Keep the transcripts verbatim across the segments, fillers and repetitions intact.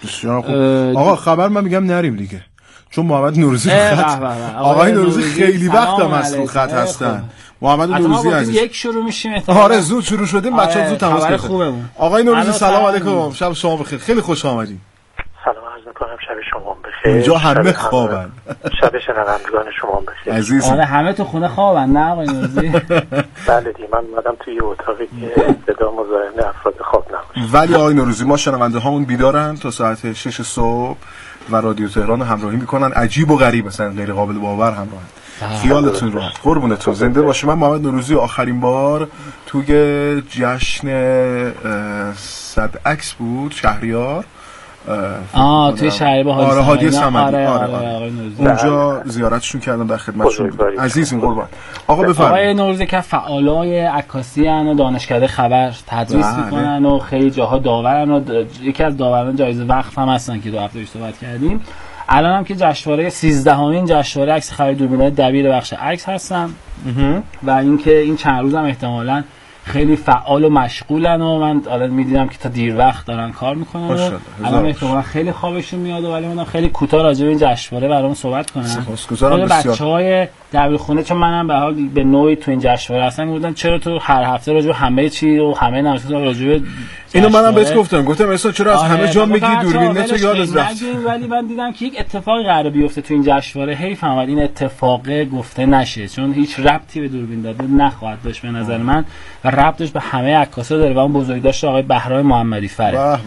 بسیار خوب. آقا خبر من میگم نریم دیگه، چون محمد نوروزی خط آقای نوروزی خیلی وقت هم از رو خط هستن. محمد نوروزی عزیز یک شروع میشیم. آره زود شروع شدیم، بچه‌ها زود تماس گرفتن. آقای نوروزی سلام علیکم، شب شما بخیر، خیلی خوش آمدید. سلام عرض می‌کنم، شب شما بخیر. اینجا همه خوابن. شب شنوندگان شما بخیر. عزیزی. آره همه تو خونه خوابن نه آقای نوروزی؟ بله دی، من اومدم توی اتاقی که صدا مزاحم افراد خواب نباشه. ولی آقای نوروزی ما شنونده هامون بیدارن تا ساعت شش صبح و رادیو تهران همراهی میکنن. عجیب و غریب، مثلا غیر قابل باور همراهن. خیالتون راحت، قربونتون، زنده باشه. من محمد نوروزی آخرین بار توی جشن صد عکس بود شهریار، آه توی شهریار هادی آره هادی صمدی، آره, آره, آره, آره. اونجا زیارتشون کردم، در خدمتشون عزیزین قربان. آقا بفرمایید. آقای نوروزی که فعالای عکاسی ان و دانشکده خبر تدریس میکنن و خیلی جاها داورن و یکی از داوران جایزه وقف هم هستن که دو هفته پیش صحبت کردیم. الان هم که جشنواره سیزدهمین جشنواره عکس خبری دوربینای دبیر بخش عکس هستم و اینکه این چند روز هم احتمالاً خیلی فعال و مشغولن و من الان می‌دیدم که تا دیر وقت دارن کار میکنن و الان احتمالاً خیلی خوابشون میاد و ولی منم خیلی کوتاه راجع به این جشنواره برام صحبت کنم. سپاسگزارم بسیار. بچه‌های دبیرخونه چون منم به حال به نوعی تو این جشنواره هستم گفتن چرا تو هر هفته راجع به همه چی و همه نمایشگاه راجع به اینو منم بهت گفتم گفتم اصلا چرا از همه جا میگی دوربین تو یادت رفت. ولی من دیدم که یک اتفاقی قراره بیفته تو این جشنواره، حیف اومد این اتفاق گفته نشه چون هیچ ربطی به دوربین داده نخواهد داشت به نظر من و ربطش به همه عکاسا داره و اون بزرگداشت آقای بهرام محمدی فره.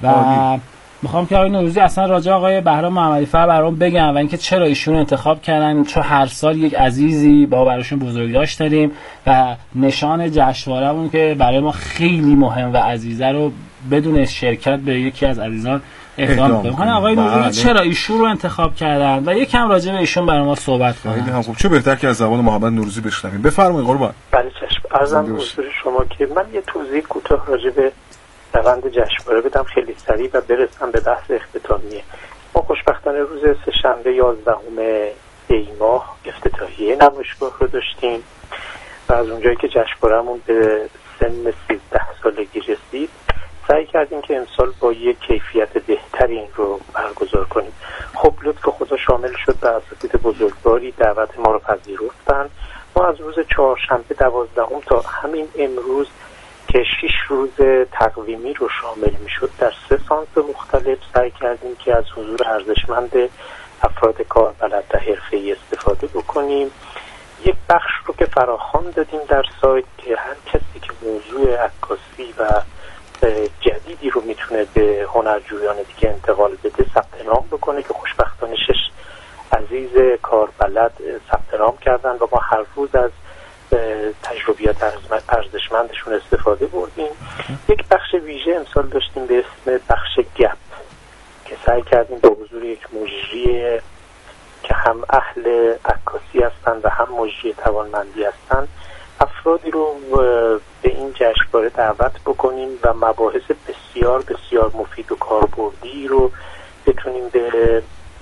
و میخوام که آقای نوروزی اصلا راجع آقای بهرام محمدی فر برام بگم و اینکه چرا ایشون انتخاب کردن، چون هر سال یک عزیزی با براشون بزرگداشت داریم و نشان جشنواره‌مون که برای ما خیلی مهم و عزیزه رو بدون شرکت به یکی از عزیزان اهدا می‌کنیم. آقای نوروزی چرا ایشون رو انتخاب کردن و یکم راجع به ایشون برای ما صحبت کنن. خیلی هم خوب، چه بهتر که از زبان محمد نوروزی بشنویم. بفرمایید قربان. بله چشم. عرضم حضور شما که من یه توضیح کوتاه راجع به روند جشنواره بدم خیلی سریع و برسم به بحث اختتامیه. ما خوشبختانه روز سه‌شنبه یازدهم دی ماه افتتاحیه نمایشگاه رو داشتیم و از اونجایی که جشنواره‌مون به سن سیزده سالگی رسید سعی کردیم که امسال با یک کیفیت بهتری این رو برگزار کنیم. خب لطف خدا شامل شد و اساتید بزرگواری دعوت ما رو پذیرفتن. ما از روز چهارشنبه دوازدهم تا همین امروز که شش روز تقویمی رو شامل میشد در سه سانس مختلف سعی کردیم که از حضور ارزشمند افراد کاربلد و حرفه‌ای استفاده بکنیم. یک بخش رو که فراخوان دادیم در سایت که هر کسی که موضوع عکاسی و جدیدی رو میتونه به هنرجویان دیگه انتقال بده ثبت نام بکنه که خوشبختانه شش عزیز کاربلد ثبت نام کردن و ما هر روز از تجربیات ارزشمندشون استفاده بردیم. یک بخش ویژه امسال داشتیم به اسم بخش گپ که سعی کردیم به حضور یک مجری که هم اهل عکاسی هستن و هم مجری توانمندی هستن افرادی رو به این جشنواره دعوت بکنیم و مباحث بسیار بسیار مفید و کاربردی رو بتونیم به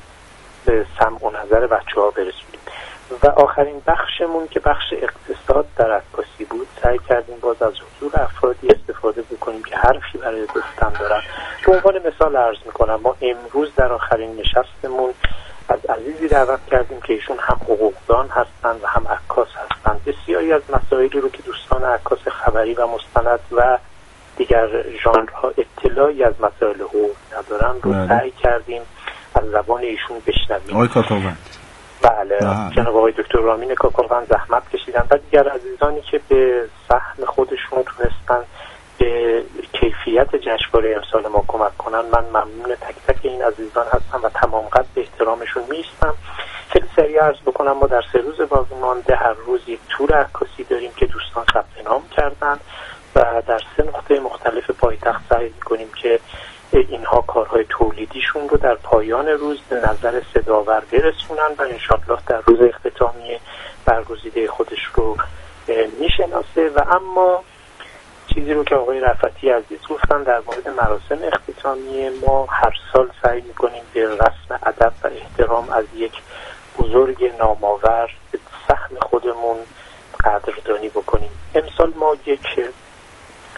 سمع و نظر بچه‌ها برسونیم. و آخرین بخشمون که بخش اقتصاد در عکاسی بود سعی کردیم باز از حضور افرادی استفاده بکنیم که حرفی برای گفتن دارن. به عنوان مثال عرض میکنم ما امروز در آخرین نشستمون از عزیزی دعوت کردیم که ایشون هم حقوقدان هستن و هم عکاس هستن. بسیاری از مسائلی رو که دوستان عکاس خبری و مستند و دیگر ژانرها اطلاعی از مسائل حقوق ندارن رو سعی کردیم از زبان ایشون بشنویم. آقای کاکاوند بله جناب آقای دکتر رامین کاکاوند زحمت کشیدن و دیگر عزیزانی که به سهم خودشون تونستن به کیفیت جشنواره امسال ما کمک کنن. من ممنون تک تک این عزیزان هستم و تمام قدر به احترامشون میستم. خیلی سریع عرض بکنم ما در سه روز باقی مانده هر روز یک تور عکاسی داریم که دوستان ثبت نام کردن و در سه نقطه مختلف پایتخت سعی می‌کنیم که اینها کارهای تولیدیشون رو در پایان روز به نظر صداور برسونن و انشاءالله در روز اختتامیه برگزیده خودش رو میشناسه. و اما چیزی رو که آقای رفعتی عزیز گفتن در مورد مراسم اختتامیه ما هر سال سعی میکنیم به رسم ادب و احترام از یک بزرگ نامآور به سهم خودمون قدردانی بکنیم. امسال ما یک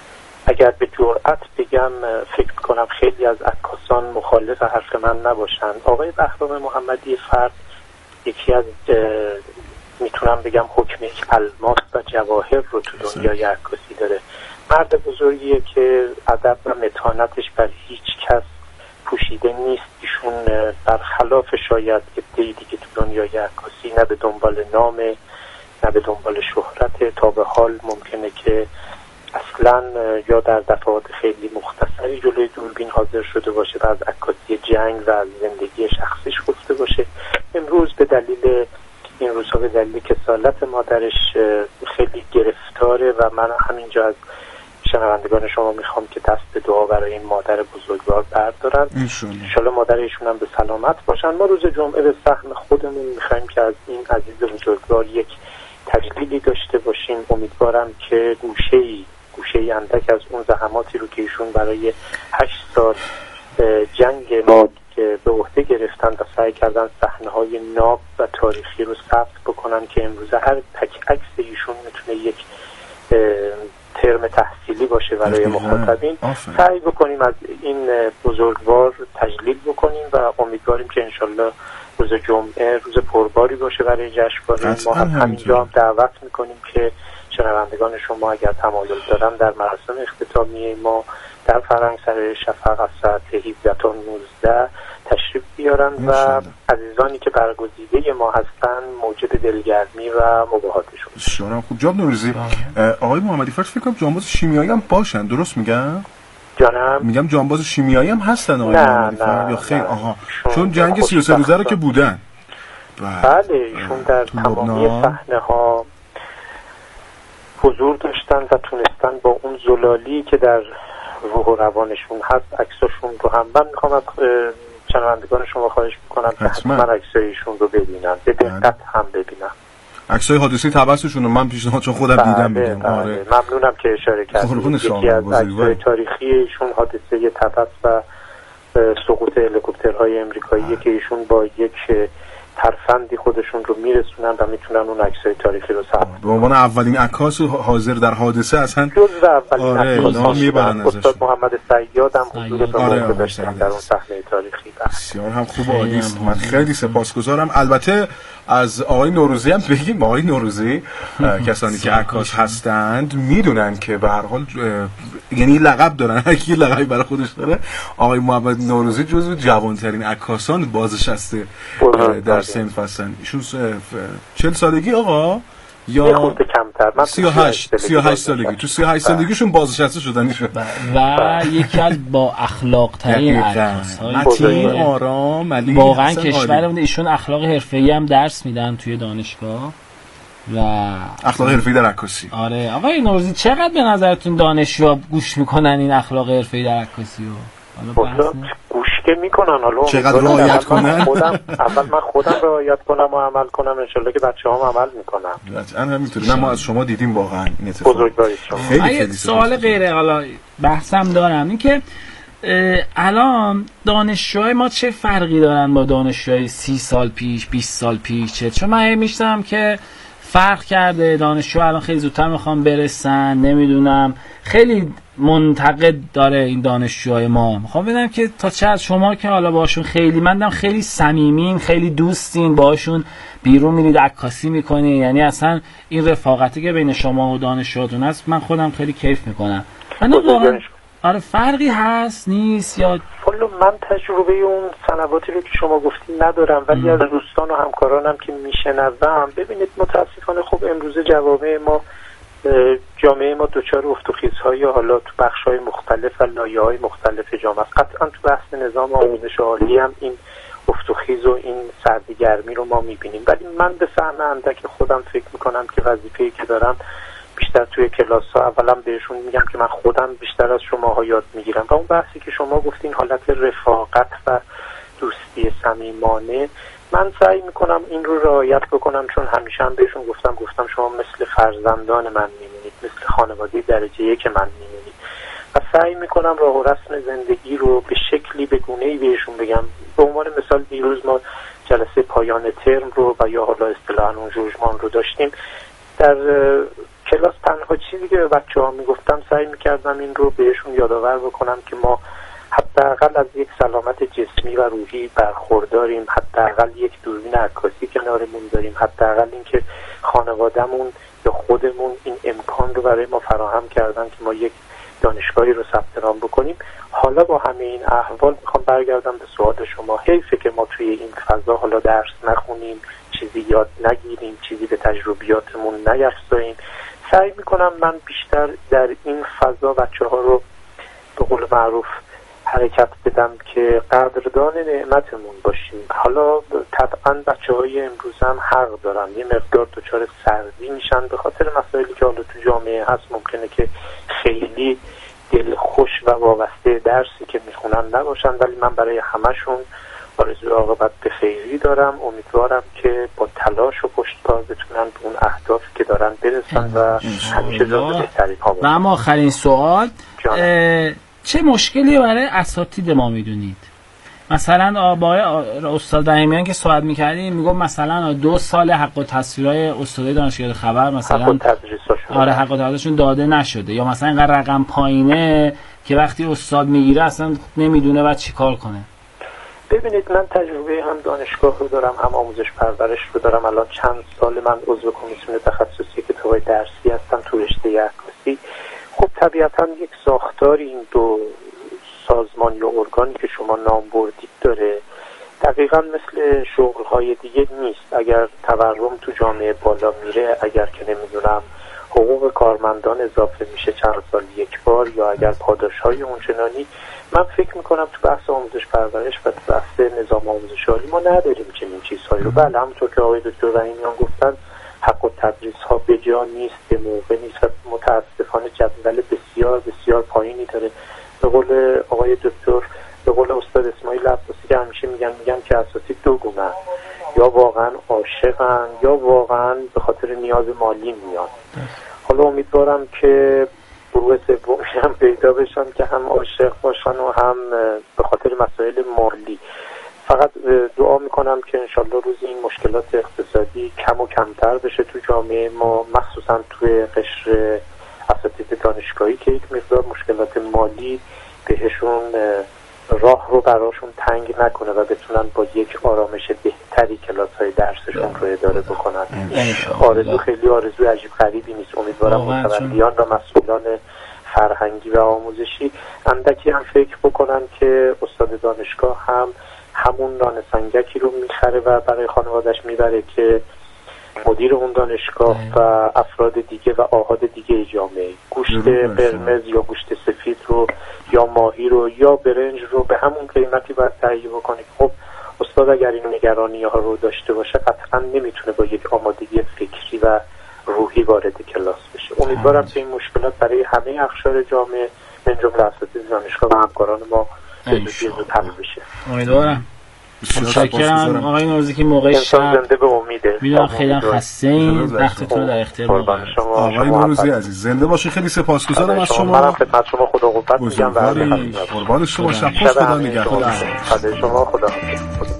اگر به جرئت بگم فکر کنم خیلی از عکاسان مخالف حرف من نباشند. آقای بهرام محمدی فرد یکی از میتونم بگم حکم یک الماس و جواهر رو تو دنیای عکاسی داره. مرد بزرگیه که ادب و متانتش بر هیچ کس پوشیده نیست. ایشون برخلاف شاید عده‌ای دیگه تو دنیای عکاسی نه به دنبال نامه نه به دنبال شهرت. تا به حال ممکنه که اصلا یا در دفعات خیلی مختصری جلوی دوربین حاضر شده باشه و از عکاسی جنگ و از زندگی شخصیش گفته باشه. امروز به دلیل این روزها به دلیل کسالت مادرش خیلی گرفتاره و من همینجا از شنوندگان شما میخوام که دست به دعا برای این مادر بزرگوار بردارن. انشالله مادر ایشون هم به سلامت باشن. ما روز جمعه به سهم خودمون میخوایم که از این عزیز بزرگوار یک تجلیلی داشته باشیم. امیدوارم که گوشه‌ای گوشه‌ای اندک از اون زحماتی رو که ایشون برای هشت سال جنگ ما که به عهده گرفتن و سعی کردن صحنه‌های ناب و تاریخی رو ثبت بکنن که امروز هر تک عکس ایشون میتونه یک ترم تحصیلی باشه برای مخاطبین. سعی بکنیم از این بزرگوار تجلیل بکنیم و امیدواریم که انشالله روز جمعه روز پرباری باشه برای جشنواره. ما همینجا هم دعوت میکنیم که شنوندگان شما اگر تمایل دارن در مراسم اختتامیه ما در فرنگسرای شفق از ساعت هفده تا نوزده تشریف بیارن و عزیزانی که برگزیده ما هستن موجب دلگرمی و مباهاتشون. شما خوب جناب نوروزی. آقای محمدی فرد فکر کنم جانباز شیمیایی هم باشن، درست میگم؟ جانم میگم جانباز شیمیایی هم هستن آقای محمدی فرد یا خیر؟ آها چون جنگ سی و سه روزه رو که بودن. بله ایشون در تمامی صحنه ها حضور داشتن و تونستن با اون زلالی که در روح و روانشون هست عکساشون رو هم من میخوام از شنوندگان شما خواهش میکنم که حتما عکسایشون رو ببینن، به دقت هم ببینن. عکسای حادثه تبسشون رو من پیشنهاد چون خودم بله دیدم میگم. بله. آره ممنونم که اشاره کردید. یکی از عکسای تاریخی ایشون حادثه تبس و سقوط هلیکوپترهای امریکایی که ایشون با یک ترفندی خودشون رو میرسونن و میتونن اون عکسای تاریخی رو ثبت. به عنوان اولین عکاس حاضر در حادثه اصلا جزو اولین عکاس نام میبرن ازش. استاد محمد صیاد هم حضور به داشتن در اون صحنه تاریخی. بسیار هم خوب عالی است. من خیلی سپاسگزارم. البته از آقای نوروزی هم بگیم آقای نوروزی کسانی که عکاس هستند میدونن که به هر حال یعنی لقب دارن، هر کی لقبی برای خودش داره. آقای محمد نوروزی جزو جوانترین عکاسان بازنشسته در صنف هستن. ایشون چهل سالگی آقا یا خورده کمتر، من سی و هشت سالگی، تو سی و هشت سالگیشون بازنشسته شدن ایشون و یکی از با اخلاق ترین عکاس‌های آرام علی واقعا کشورمون. ایشون اخلاق حرفه‌ای هم درس میدن توی دانشگاه و اخلاق حرفه‌ای در عکاسی. آره آقای نوروزی چقدر به نظرتون دانشجوها گوش میکنن این اخلاق حرفه‌ای در عکاسی رو؟ حالا گوش که میکنن، حالا چقدر رعایت کنن؟ خودم اول من خودم رعایت کنم و عمل کنم، انشالله که بچه‌هام عمل میکنن. قطعاً همینطوره. ما از شما دیدیم واقعا این اتفاق. بزرگوارید شما. خیلی سوال غیره حالا بحثم دارم این که الان دانشجوهای ما چه فرقی دارن با دانشجوهای سی سال پیش بیست سال پیش؟ چه چون من میشتم که فرق کرده، دانشجو الان خیلی زودتر میخوام برسن، نمیدونم خیلی منتقد داره این دانشجوهای ما. میخوام بدونم که تا چه از شما که حالا باشون خیلی مندم خیلی صمیمین، خیلی دوستین، باشون بیرون میرید عکاسی میکنین، یعنی اصلا این رفاقتی که بین شما و دانشجوهاتون هست من خودم خیلی کیف میکنم. من واقعا آره فرقی هست نیست یا والا من تجربه اون سنواتی رو که شما گفتین ندارم، ولی از دوستان و همکارانم که میشنوم ببینید متاسفانه خب امروزه جوامع ما جامعه ما دچار افت و خیزهای حالا تو بخش‌های مختلف و لایه‌های مختلف جامعه است. قطعا تو بحث نظام آموزش عالی هم این افت و خیز و این سردگرمی رو ما می‌بینیم، ولی من به فهم اندک خودم فکر می‌کنم که وظیفه‌ای که دارم بیشتر توی کلاس‌ها اولا بهشون میگم که من خودم بیشتر از شماها یاد میگیرم و اون بحثی که شما گفتین حالت رفاقت و دوستی صمیمانه، من سعی میکنم این رو رعایت بکنم، چون همیشه هم بهشون گفتم گفتم شما مثل فرزندان من میمونید، مثل خانواده درجه یک من میمونید و سعی میکنم راه و رسم زندگی رو به شکلی به گونه‌ای بهشون بگم. به عنوان مثال دیروز ما جلسه پایان ترم رو و یا حالا اصطلاحاً اون جوجمان رو داشتیم. در کلاس تنها چیزی که به بچه‌ها میگفتم سعی میکردم این رو بهشون یادآور بکنم که ما حداقل از یک سلامت جسمی و روحی برخورداریم، حداقل یک دوربین عکاسی کنارمون داریم، حداقل اینکه خانوادهمون یا خودمون این امکان رو برای ما فراهم کردن که ما یک دانشگاهی رو ثبت نام بکنیم. حالا با همه این احوال میخوام برگردم به سوال شما. حیفه که ما توی این فضا حالا درس نخونیم، چیزی یاد نگیریم، چیزی به تجربیاتمون نیفزاییم. سعی میکنم من بیشتر در این فضا بچه ها رو به قول معروف حرکت بدم که قدردان نعمتمون باشیم. حالا طبعا بچه های امروز هم حق دارن یه مقدار دچار سردی میشن به خاطر مسائلی که حالا تو جامعه هست. ممکنه که خیلی دل خوش و وابسته درسی که میخونن نباشن، ولی من برای همشون آرزوی عاقبت به خیری دارم. امیدوارم که با تلاش و پشتکار بتونن به اون اهدافی که دارن برسن و همیشه جز بهترین ها باشن. و اما آخرین سوال، چه مشکلی برای اساتید ما میدونید؟ مثلا با استاد رحیمیان که صحبت میکردیم میگم مثلا دو سال حق التصویرهای استادای دانشگاه خبر مثلا حق التدریسشون آره حق التدریسشون داده نشده، یا مثلا اینقدر رقم پایینه که وقتی استاد میگیره اصلا نمیدونه بعد چیکار کنه. ببینید من تجربه هم دانشگاه رو دارم هم آموزش پرورش رو دارم. الان چند سال من عضو کمیسیون تخصصی کتاب‌های درسی هستم تو رشته عکاسی. خب طبیعتا یک ساختاری این دو سازمان یا ارگانی که شما نام بردید داره. دقیقا مثل شغل‌های دیگه نیست. اگر تورم تو جامعه بالا میره، اگر که نمیدونم حقوق کارمندان اضافه میشه چند سال یک بار، یا اگر پاداش‌های اونچنانی، من فکر میکنم تو بحث آموزش پرورش و تو بحث نظام آموزش عالی ما نداریم چنین چیزهایی رو. بله همونطور که آقای دکتر رحیمیان گفتن حق التدریس ها به جا نیست، به موقع نیست و متاسفانه جدول بسیار بسیار پایینی داره. به قول آقای دکتر، به قول استاد اسماعیل عباسی که همیشه میگن میگن که اساتید دو گونه، یا واقعا عاشقن یا واقعا به خاطر نیاز مالی میان. حالا امیدوارم که گروه سومی هم پیدا بشن که هم عاشق باشن و هم به خاطر مسائل مالی. فقط دعا میکنم که انشالله روزی این مشکلات اقتصادی کم و کمتر بشه تو جامعه ما، مخصوصا توی قشر اساتید دانشگاهی که یک مقدار مشکلات مالی بهشون راه رو براشون تنگ نکنه و بتونن با یک آرامش بهتری کلاس‌های درسشون رو اداره بکنن. آرزو خیلی آرزوی عجیب غریبی نیست. امیدوارم متولیان و مسئولان فرهنگی و آموزشی اندکی هم فکر بکنن که استاد دانشگاه هم همون نان سنگکی رو میخره و برای خانوادش میبره که مدیر اون دانشگاه و افراد دیگه و آحاد دیگه جامعه گوشت قرمز یا گوشت سفید رو یا ماهی رو یا برنج رو به همون قیمتی باید تهیه بکنه. خب استاد اگر این نگرانی ها رو داشته باشه قطعا نمیتونه با یک آمادگی فکری و روحی وارد کلاس بشه. امیدوارم که این مشکلات برای همه اقشار جامعه من جمله اساتید دانشگاه و همکاران ما به زودی زود حل بشه. امیدوارم. متشکرم آقای نوروزی که موقع شب زنده به امیده. میدونم خیلی خسته این وقتتون رو در اختیار قربان شما. آقای نوروزی عزیز زنده باشی. خیلی سپاسگزارم از شما. منم خدمت شما خدا قوت میگم و قربان شما. شب خوش. خدا نگهدار. خدا شما خدا